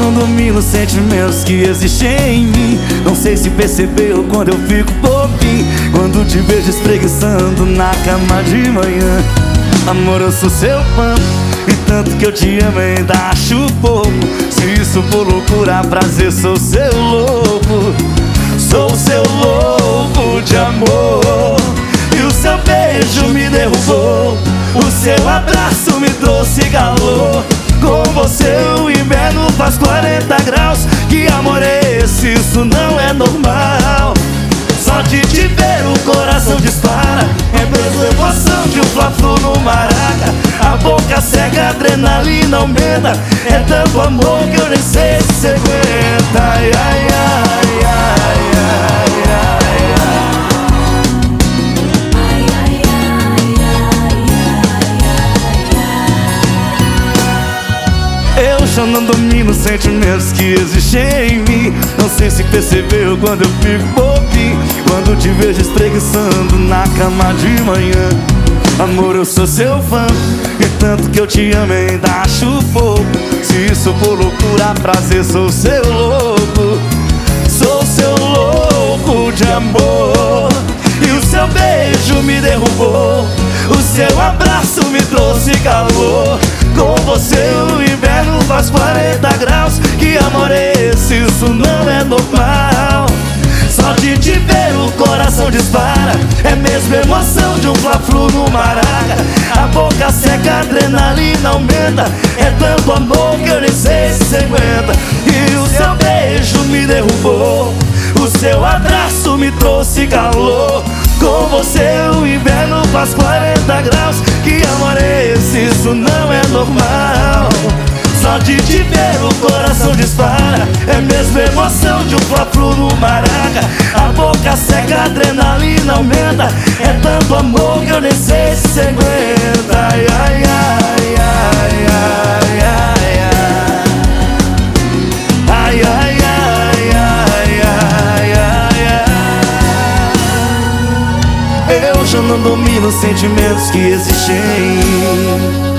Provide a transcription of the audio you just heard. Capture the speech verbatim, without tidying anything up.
não domino os sentimentos que existem em mim. Não sei se percebeu quando eu fico bobinho, quando te vejo espreguiçando na cama de manhã. Amor, eu sou seu fã, e tanto que eu te amo ainda acho pouco. Se isso for loucura, prazer, sou seu louco. Sou seu louco de amor. E o seu beijo me derrubou, o seu abraço me trouxe calor. Com você o inverno faz quarenta graus. Que amor é esse? Isso não é normal. Só de te ver o coração dispara. É mesmo emoção de um fla-flu no Maraca. A boca seca, a adrenalina aumenta. É tanto amor que eu nem sei se cê aguenta. Ai, ai, ai, ai, ai, ai, ai. Eu já não domino os sentimentos que existem em mim. Não sei se percebeu quando eu fico bobinho, quando te vejo espreguiçando na cama de manhã. Amor, eu sou seu fã, e tanto que eu te amo ainda acho pouco. Se isso for loucura, prazer, sou seu louco. Sou seu louco de amor. E o seu beijo me derrubou, o seu abraço me trouxe calor. Com você o inverno faz quarenta graus. Que amor é esse? Isso não é normal. Só de te ver o coração dispara. É mesmo emoção de um fla-flu no Maraca. A boca seca, a adrenalina aumenta. É tanto amor que eu nem sei se cê aguenta. E o seu beijo me derrubou, o seu abraço me trouxe calor. Com você o inverno faz quarenta graus. Que amor é esse? Isso não é normal. Só de te ver o coração dispara. É mesmo emoção de um fla-flu no Maraca. A boca seca, a adrenalina aumenta. É tanto amor que eu nem sei se cê aguenta. Ai, ai, ai, ai, ai, ai, ai. Ai, ai, ai, ai, ai, ai, ai. Eu já não domino os sentimentos que existem em mim.